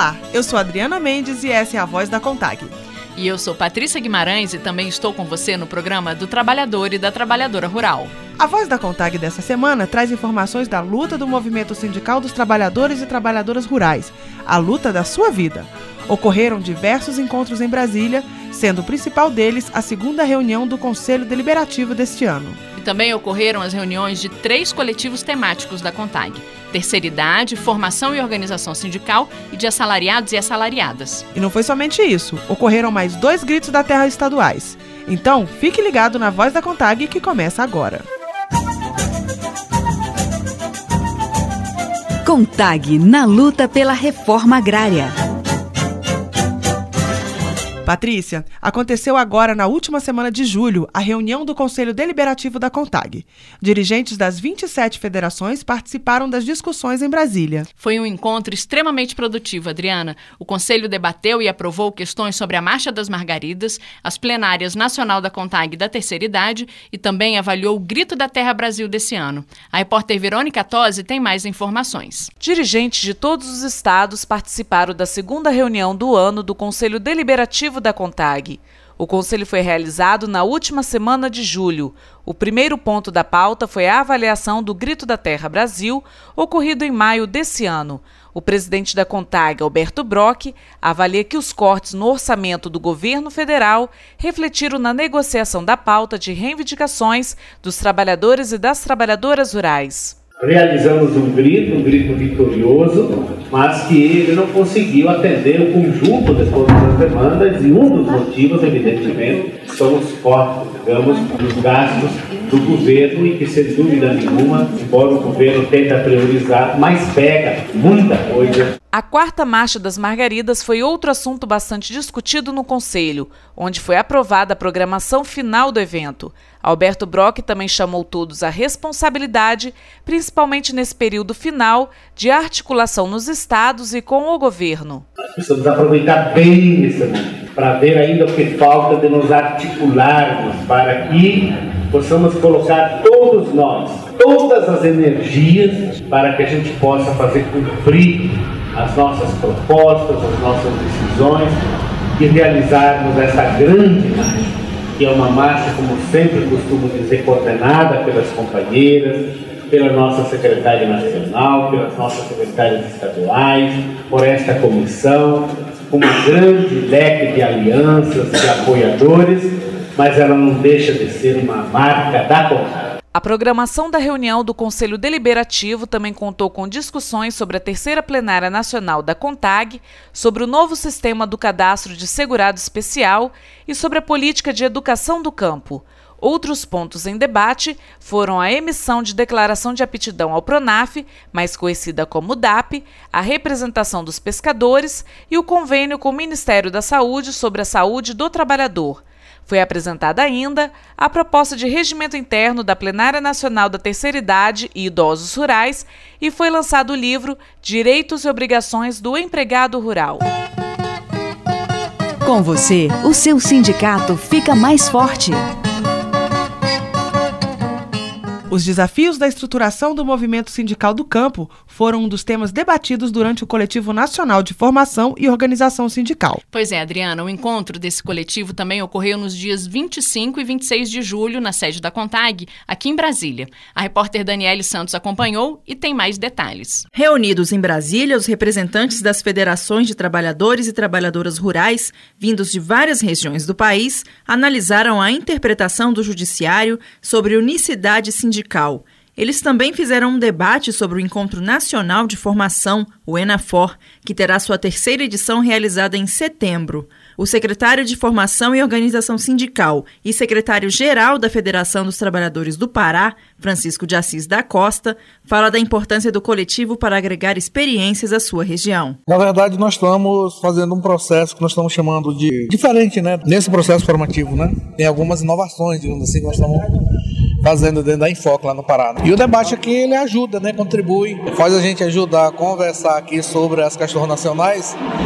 Olá, eu sou Adriana Mendes e essa é a Voz da CONTAG. E eu sou Patrícia Guimarães e também estou com você no programa do Trabalhador e da Trabalhadora Rural. A Voz da CONTAG dessa semana traz informações da luta do movimento sindical dos trabalhadores e trabalhadoras rurais, a luta da sua vida. Ocorreram diversos encontros em Brasília, sendo o principal deles a segunda reunião do Conselho Deliberativo deste ano. E também ocorreram as reuniões de 3 coletivos temáticos da CONTAG: terceira idade, formação e organização sindical e de assalariados e assalariadas. E não foi somente isso, ocorreram mais 2 gritos da terra estaduais. Então, fique ligado na Voz da CONTAG que começa agora. CONTAG na luta pela reforma agrária. Patrícia, aconteceu agora na última semana de julho a reunião do Conselho Deliberativo da CONTAG. Dirigentes das 27 federações participaram das discussões em Brasília. Foi um encontro extremamente produtivo, Adriana. O Conselho debateu e aprovou questões sobre a Marcha das Margaridas, as plenárias nacional da CONTAG da terceira idade e também avaliou o Grito da Terra Brasil desse ano. A repórter Verônica Tosi tem mais informações. Dirigentes de todos os estados participaram da segunda reunião do ano do Conselho Deliberativo da CONTAG. O conselho foi realizado na última semana de julho. O primeiro ponto da pauta foi a avaliação do Grito da Terra Brasil, ocorrido em maio desse ano. O presidente da CONTAG, Alberto Brock, avalia que os cortes no orçamento do governo federal refletiram na negociação da pauta de reivindicações dos trabalhadores e das trabalhadoras rurais. Realizamos um grito vitorioso, mas que ele não conseguiu atender o conjunto de todas as demandas, e um dos motivos, evidentemente, são os cortes, digamos, nos gastos do governo, e que, sem dúvida nenhuma, embora o governo tente priorizar, mas pega muita coisa. A quarta Marcha das Margaridas foi outro assunto bastante discutido no Conselho, onde foi aprovada a programação final do evento. Alberto Brock também chamou todos à responsabilidade, principalmente nesse período final de articulação nos estados e com o governo. Nós precisamos aproveitar bem esse momento para ver ainda o que falta de nos articularmos para que possamos colocar todos nós, todas as energias para que a gente possa fazer cumprir as nossas propostas, as nossas decisões e realizarmos essa grande marcha, que é uma marcha, como sempre costumo dizer, coordenada pelas companheiras, pela nossa secretária nacional, pelas nossas secretárias estaduais, por esta comissão, com um grande leque de alianças, de apoiadores, mas ela não deixa de ser uma marca da CONTAG. A programação da reunião do Conselho Deliberativo também contou com discussões sobre a terceira plenária nacional da CONTAG, sobre o novo sistema do cadastro de segurado especial e sobre a política de educação do campo. Outros pontos em debate foram a emissão de declaração de aptidão ao PRONAF, mais conhecida como DAP, a representação dos pescadores e o convênio com o Ministério da Saúde sobre a saúde do trabalhador. Foi apresentada ainda a proposta de regimento interno da Plenária Nacional da Terceira Idade e Idosos Rurais e foi lançado o livro Direitos e Obrigações do Empregado Rural. Com você, o seu sindicato fica mais forte. Os desafios da estruturação do movimento sindical do campo foram um dos temas debatidos durante o Coletivo Nacional de Formação e Organização Sindical. Pois é, Adriana, o encontro desse coletivo também ocorreu nos dias 25 e 26 de julho, na sede da CONTAG, aqui em Brasília. A repórter Daniele Santos acompanhou e tem mais detalhes. Reunidos em Brasília, os representantes das federações de trabalhadores e trabalhadoras rurais, vindos de várias regiões do país, analisaram a interpretação do Judiciário sobre unicidade sindical. Eles também fizeram um debate sobre o Encontro Nacional de Formação, o ENAFOR, que terá sua terceira edição realizada em setembro. O secretário de Formação e Organização Sindical e secretário-geral da Federação dos Trabalhadores do Pará, Francisco de Assis da Costa, fala da importância do coletivo para agregar experiências à sua região. Na verdade, nós estamos fazendo um processo que nós estamos chamando de diferente, né? Nesse processo formativo, né? Tem algumas inovações, digamos assim, que nós estamos fazendo dentro da Infoc lá no Pará. E o debate aqui, ele ajuda, né? Contribui, faz a gente ajudar a conversar aqui sobre as questões nacionais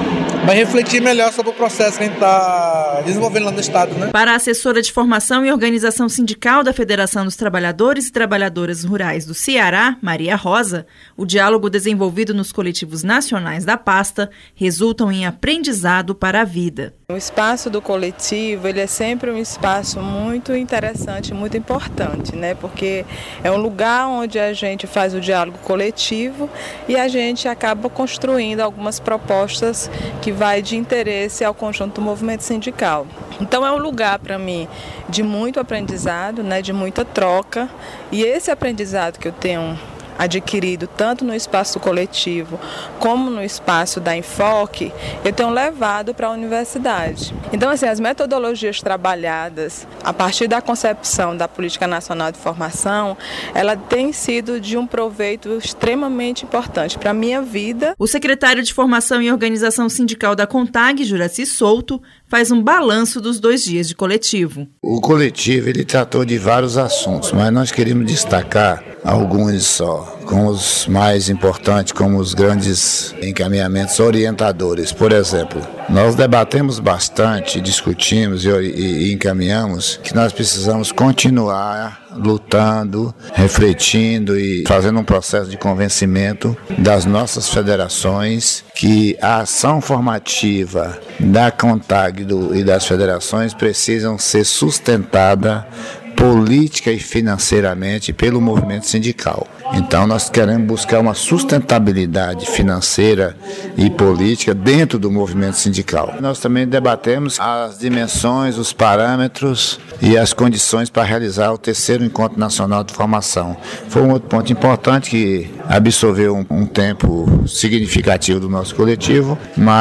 vai refletir melhor sobre o processo que a gente está desenvolvendo lá no Estado, né? Para a assessora de Formação e Organização Sindical da Federação dos Trabalhadores e Trabalhadoras Rurais do Ceará, Maria Rosa, o diálogo desenvolvido nos coletivos nacionais da pasta resultam em aprendizado para a vida. O espaço do coletivo, ele é sempre um espaço muito interessante, muito importante, né? Porque é um lugar onde a gente faz o diálogo coletivo e a gente acaba construindo algumas propostas que vai de interesse ao conjunto do movimento sindical. Então é um lugar para mim de muito aprendizado, né? De muita troca, e esse aprendizado que eu tenho adquirido tanto no espaço coletivo como no espaço da Enfoque, eu tenho levado para a universidade. Então, assim, as metodologias trabalhadas a partir da concepção da Política Nacional de Formação, ela tem sido de um proveito extremamente importante para a minha vida. O secretário de Formação e Organização Sindical da CONTAG, Juraci Souto, faz um balanço dos 2 dias de coletivo. O coletivo ele tratou de vários assuntos, mas nós queremos destacar alguns só, como os mais importantes, como os grandes encaminhamentos orientadores. Por exemplo, nós debatemos bastante, discutimos e encaminhamos que nós precisamos continuar lutando, refletindo e fazendo um processo de convencimento das nossas federações que a ação formativa da CONTAG e das federações precisam ser sustentada política e financeiramente pelo movimento sindical. Então nós queremos buscar uma sustentabilidade financeira e política dentro do movimento sindical. Nós também debatemos as dimensões, os parâmetros e as condições para realizar o 3º Encontro Nacional de Formação. Foi um outro ponto importante que absorveu um tempo significativo do nosso coletivo,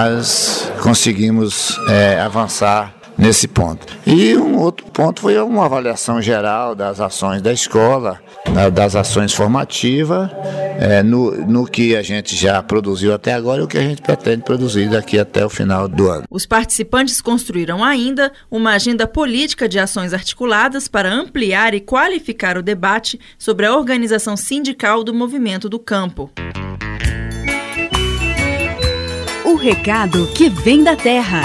mas conseguimos avançar nesse ponto. E um outro ponto foi uma avaliação geral das ações da escola, das ações formativas, no que a gente já produziu até agora e o que a gente pretende produzir daqui até o final do ano. Os participantes construíram ainda uma agenda política de ações articuladas para ampliar e qualificar o debate sobre a organização sindical do movimento do campo. O recado que vem da terra.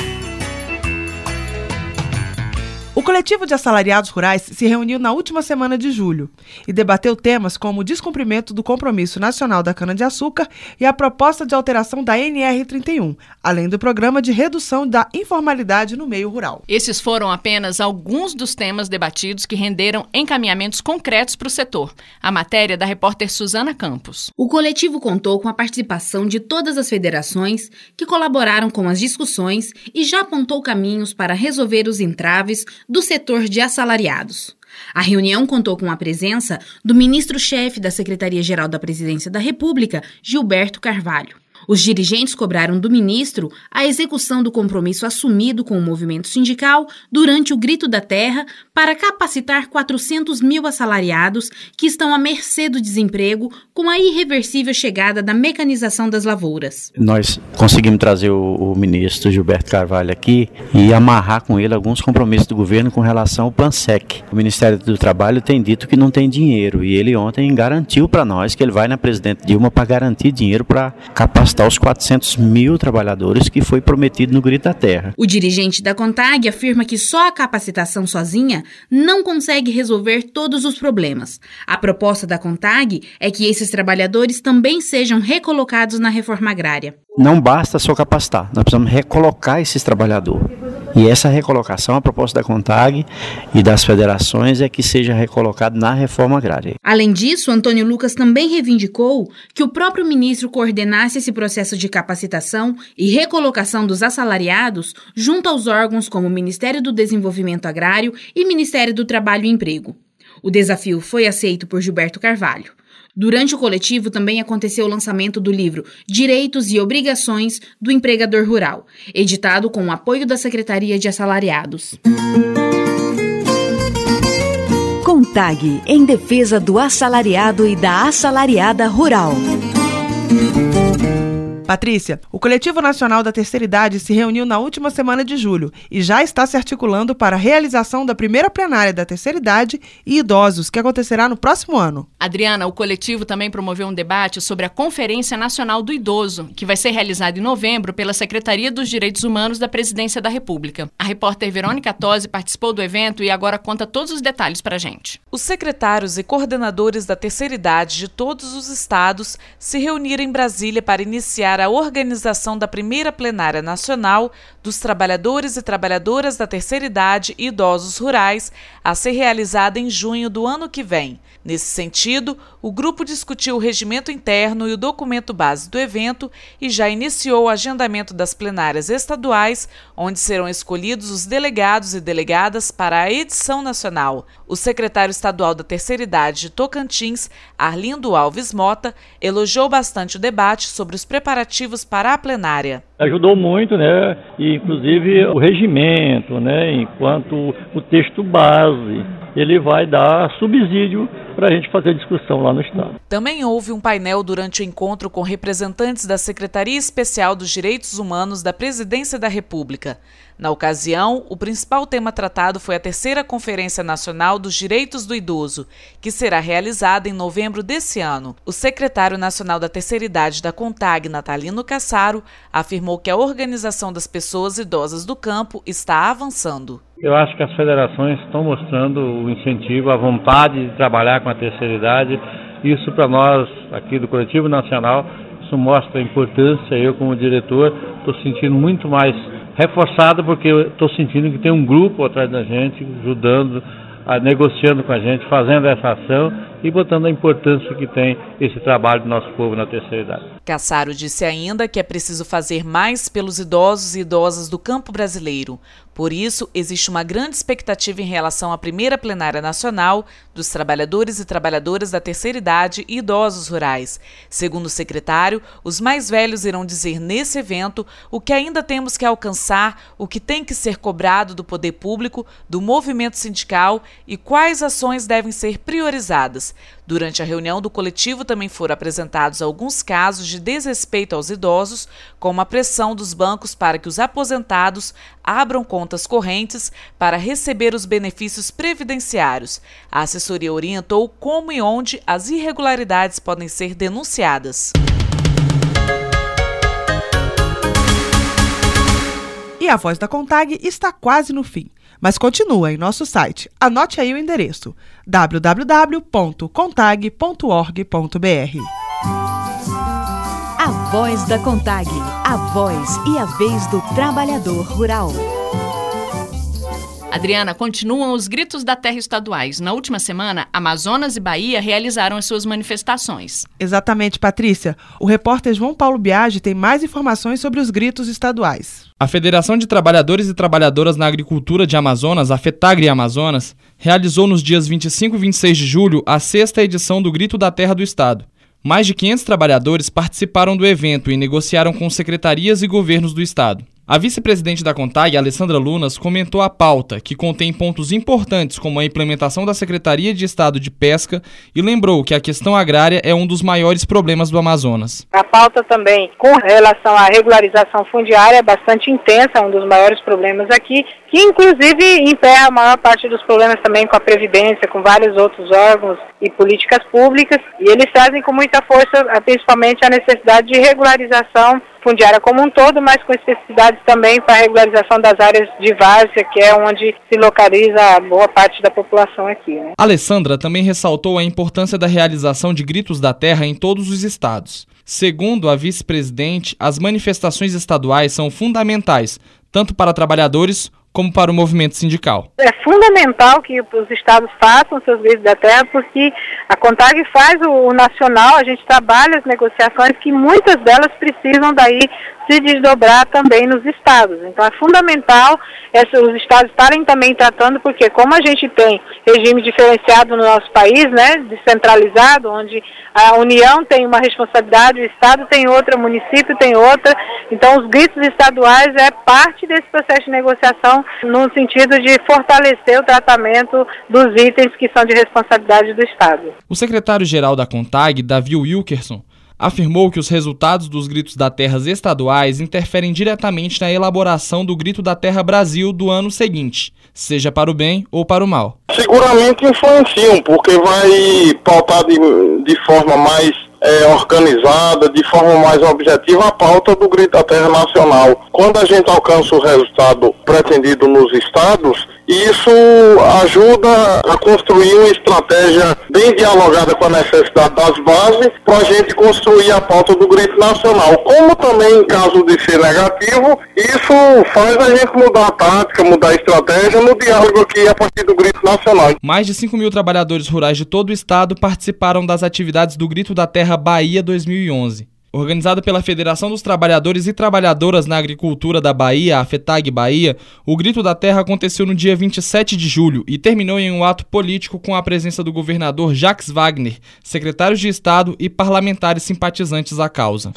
O coletivo de assalariados rurais se reuniu na última semana de julho e debateu temas como o descumprimento do Compromisso Nacional da Cana-de-Açúcar e a proposta de alteração da NR31, além do programa de redução da informalidade no meio rural. Esses foram apenas alguns dos temas debatidos que renderam encaminhamentos concretos para o setor. A matéria da repórter Suzana Campos. O coletivo contou com a participação de todas as federações que colaboraram com as discussões e já apontou caminhos para resolver os entraves do setor de assalariados. A reunião contou com a presença do ministro-chefe da Secretaria-Geral da Presidência da República, Gilberto Carvalho. Os dirigentes cobraram do ministro a execução do compromisso assumido com o movimento sindical durante o Grito da Terra para capacitar 400 mil assalariados que estão à mercê do desemprego com a irreversível chegada da mecanização das lavouras. Nós conseguimos trazer o ministro Gilberto Carvalho aqui e amarrar com ele alguns compromissos do governo com relação ao PANSEC. O Ministério do Trabalho tem dito que não tem dinheiro e ele ontem garantiu para nós que ele vai na presidente Dilma para garantir dinheiro para capacitar os 400 mil trabalhadores que foi prometido no Grito da Terra. O dirigente da CONTAG afirma que só a capacitação sozinha não consegue resolver todos os problemas. A proposta da CONTAG é que esses trabalhadores também sejam recolocados na reforma agrária. Não basta só capacitar, nós precisamos recolocar esses trabalhadores. E essa recolocação, a proposta da CONTAG e das federações é que seja recolocado na reforma agrária. Além disso, Antônio Lucas também reivindicou que o próprio ministro coordenasse esse processo de capacitação e recolocação dos assalariados junto aos órgãos como o Ministério do Desenvolvimento Agrário e Ministério do Trabalho e Emprego. O desafio foi aceito por Gilberto Carvalho. Durante o coletivo também aconteceu o lançamento do livro Direitos e Obrigações do Empregador Rural, editado com o apoio da Secretaria de Assalariados. CONTAG, em defesa do assalariado e da assalariada rural. Patrícia, o Coletivo Nacional da Terceira Idade se reuniu na última semana de julho e já está se articulando para a realização da primeira plenária da terceira idade e idosos, que acontecerá no próximo ano. Adriana, o coletivo também promoveu um debate sobre a Conferência Nacional do Idoso, que vai ser realizada em novembro pela Secretaria dos Direitos Humanos da Presidência da República. A repórter Verônica Tosi participou do evento e agora conta todos os detalhes pra gente. Os secretários e coordenadores da terceira idade de todos os estados se reuniram em Brasília para iniciar a organização da primeira plenária nacional dos trabalhadores e trabalhadoras da terceira idade e idosos rurais, a ser realizada em junho do ano que vem. Nesse sentido, o grupo discutiu o regimento interno e o documento base do evento e já iniciou o agendamento das plenárias estaduais, onde serão escolhidos os delegados e delegadas para a edição nacional. O secretário estadual da terceira idade de Tocantins, Arlindo Alves Mota, elogiou bastante o debate sobre os preparativos para a plenária. Ajudou muito, né? E inclusive o regimento, né? Enquanto o texto base, ele vai dar subsídio para a gente fazer discussão lá no estado. Também houve um painel durante o encontro com representantes da Secretaria Especial dos Direitos Humanos da Presidência da República. Na ocasião, o principal tema tratado foi a terceira Conferência Nacional dos Direitos do Idoso, que será realizada em novembro desse ano. O secretário nacional da Terceira Idade da CONTAG, Natalino Cassaro, afirmou que a organização das pessoas idosas do campo está avançando. Eu acho que as federações estão mostrando o incentivo, a vontade de trabalhar com a terceira idade. Isso para nós, aqui do Coletivo Nacional, isso mostra a importância. Eu, como diretor, estou sentindo muito mais reforçado, porque eu estou sentindo que tem um grupo atrás da gente, ajudando, negociando com a gente, fazendo essa ação e botando a importância que tem esse trabalho do nosso povo na terceira idade. Cassaro disse ainda que é preciso fazer mais pelos idosos e idosas do campo brasileiro. Por isso, existe uma grande expectativa em relação à primeira plenária nacional dos trabalhadores e trabalhadoras da terceira idade e idosos rurais. Segundo o secretário, os mais velhos irão dizer nesse evento o que ainda temos que alcançar, o que tem que ser cobrado do poder público, do movimento sindical e quais ações devem ser priorizadas. Durante a reunião do coletivo também foram apresentados alguns casos de desrespeito aos idosos, como a pressão dos bancos para que os aposentados abram contas correntes para receber os benefícios previdenciários. A assessoria orientou como e onde as irregularidades podem ser denunciadas. E a Voz da CONTAG está quase no fim, mas continua em nosso site. Anote aí o endereço: www.contag.org.br. A Voz da CONTAG, a voz e a vez do trabalhador rural. Adriana, continuam os gritos da terra estaduais. Na última semana, Amazonas e Bahia realizaram as suas manifestações. Exatamente, Patrícia. O repórter João Paulo Biagi tem mais informações sobre os gritos estaduais. A Federação de Trabalhadores e Trabalhadoras na Agricultura de Amazonas, a FETAGRE Amazonas, realizou nos dias 25 e 26 de julho a 6ª edição do Grito da Terra do Estado. Mais de 500 trabalhadores participaram do evento e negociaram com secretarias e governos do estado. A vice-presidente da CONTAG, Alessandra Lunas, comentou a pauta, que contém pontos importantes como a implementação da Secretaria de Estado de Pesca, e lembrou que a questão agrária é um dos maiores problemas do Amazonas. A pauta também com relação à regularização fundiária é bastante intensa, um dos maiores problemas aqui, que inclusive emperra a maior parte dos problemas também com a Previdência, com vários outros órgãos e políticas públicas, e eles trazem com muita força, principalmente, a necessidade de regularização fundiária como um todo, mas com especificidades também para a regularização das áreas de várzea, que é onde se localiza a boa parte da população aqui, né? Alessandra também ressaltou a importância da realização de gritos da terra em todos os estados. Segundo a vice-presidente, as manifestações estaduais são fundamentais, tanto para trabalhadores como para o movimento sindical. É fundamental que os estados façam seus gritos da terra, porque a CONTAG faz o nacional, a gente trabalha as negociações que muitas delas precisam daí se desdobrar também nos estados. Então é fundamental os estados estarem também tratando, porque como a gente tem regime diferenciado no nosso país, né, descentralizado, onde a União tem uma responsabilidade, o estado tem outra, o município tem outra, então os gritos estaduais é parte desse processo de negociação no sentido de fortalecer o tratamento dos itens que são de responsabilidade do estado. O secretário-geral da CONTAG, Davi Wilkerson, Afirmou que os resultados dos gritos da terra estaduais interferem diretamente na elaboração do Grito da Terra Brasil do ano seguinte, seja para o bem ou para o mal. Seguramente influenciam, porque vai pautar de forma mais organizada, de forma mais objetiva a pauta do Grito da Terra Nacional. Quando a gente alcança o resultado pretendido nos estados, isso ajuda a construir uma estratégia bem dialogada com a necessidade das bases para a gente construir a pauta do Grito Nacional. Como também, em caso de ser negativo, isso faz a gente mudar a tática, mudar a estratégia no diálogo aqui a partir do Grito Nacional. Mais de 5.000 trabalhadores rurais de todo o estado participaram das atividades do Grito da Terra Bahia 2011. Organizado pela Federação dos Trabalhadores e Trabalhadoras na Agricultura da Bahia, a FETAG Bahia, o Grito da Terra aconteceu no dia 27 de julho e terminou em um ato político com a presença do governador Jacques Wagner, secretários de Estado e parlamentares simpatizantes à causa.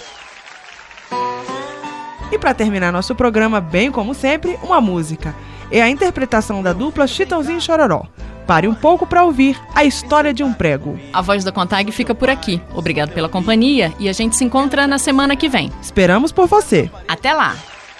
E para terminar nosso programa, bem como sempre, uma música. É a interpretação da dupla Chitãozinho e Chororó. Pare um pouco para ouvir a história de um prego. A Voz da CONTAG fica por aqui. Obrigado pela companhia e a gente se encontra na semana que vem. Esperamos por você. Até lá!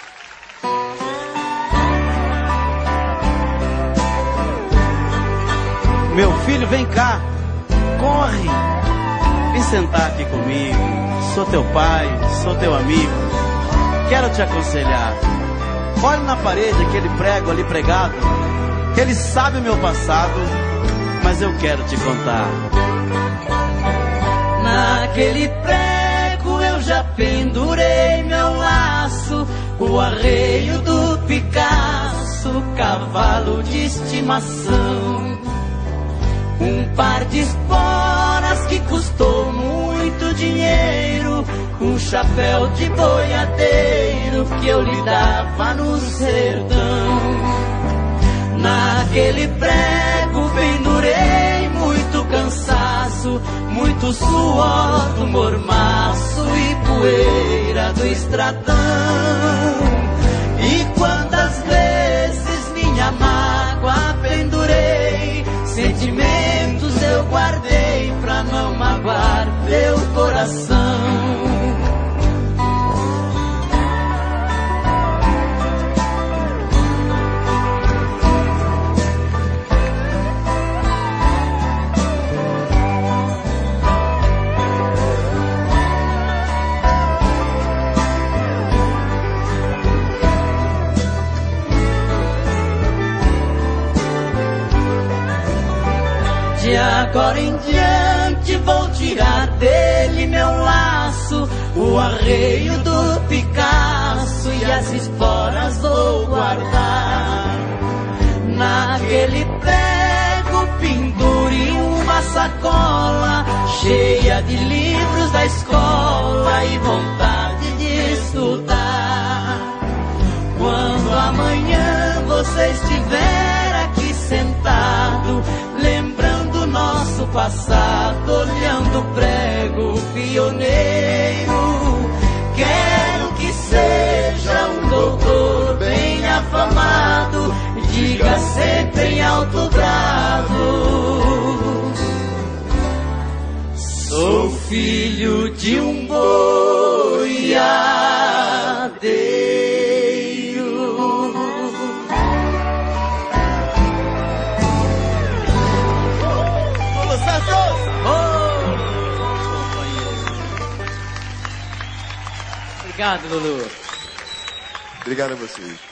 Meu filho, vem cá. Corre. Vem sentar aqui comigo. Sou teu pai, sou teu amigo. Quero te aconselhar. Olha na parede aquele prego ali pregado. Ele sabe o meu passado, mas eu quero te contar. Naquele prego eu já pendurei meu laço, o arreio do Picasso, cavalo de estimação. Um par de esporas que custou muito dinheiro, um chapéu de boiadeiro que eu lhe dava no sertão. Naquele prego pendurei muito cansaço, muito suor do mormaço e poeira do estradão. E quantas vezes minha mágoa pendurei, sentimentos eu guardei pra não magoar meu coração. De agora em diante vou tirar dele meu laço, o arreio do Picasso e as esporas vou guardar. Naquele prego pendure uma sacola cheia de livros da escola e vontade de estudar. Quando amanhã você estiver aqui sentado, lembrando nosso passado, olhando o prego pioneiro, quero que seja um doutor bem afamado, diga sempre em alto brado: sou filho de um boiadeiro. Obrigado, Lulu. Obrigado a vocês.